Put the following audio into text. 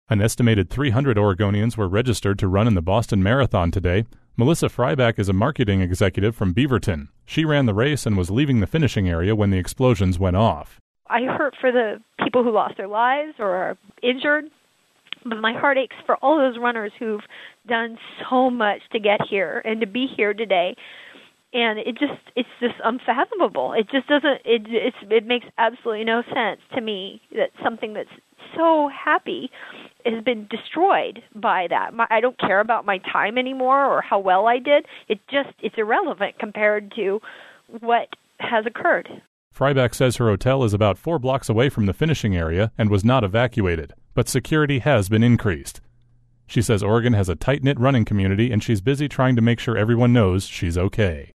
An estimated 300 Oregonians were registered to run in the Boston Marathon today. Melissa Fryback is a marketing executive from Beaverton. She ran the race and was leaving the finishing area when the explosions went off. I hurt for the people who lost their lives or are injured, but my heart aches for all those runners who've done so much to get here and to be here today. And it's just unfathomable. It just doesn't, it makes absolutely no sense to me that something that's so happy has been destroyed by that. I don't care about my time anymore or how well I did. It's irrelevant compared to what has occurred. Fryback says her hotel is about 4 blocks away from the finishing area and was not evacuated, but security has been increased. She says Oregon has a tight-knit running community and she's busy trying to make sure everyone knows she's okay.